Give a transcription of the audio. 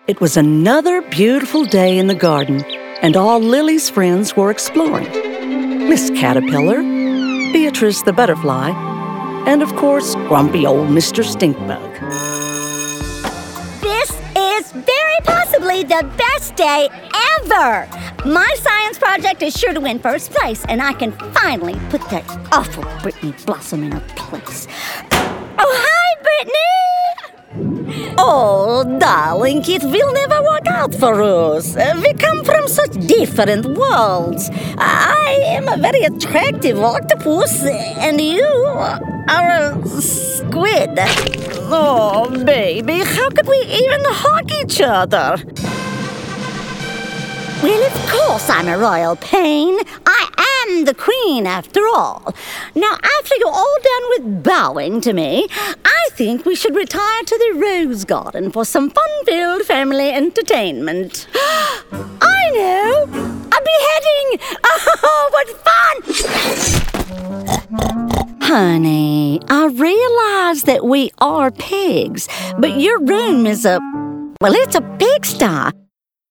It was another beautiful day in the garden, and all Lily's friends were exploring. Miss Caterpillar, Beatrice the butterfly, and of course, grumpy old Mr. Stinkbug. This is very possibly the best day ever! My science project is sure to win first place, and I can finally put that awful Brittany Blossom in her place. Oh, hi, Brittany! Oh, darling, it will never work out for us. We come from such different worlds. I am a very attractive octopus, and you are a squid. Oh, baby, how could we even hug each other? Well, of course I'm a royal pain. I am the queen, after all. Now, after you're all done with bowing to me, I think we should retire to the Rose Garden for some fun-filled family entertainment. I know! A beheading! Oh, what fun! Honey, I realize that we are pigs, but your room is it's a pigsty.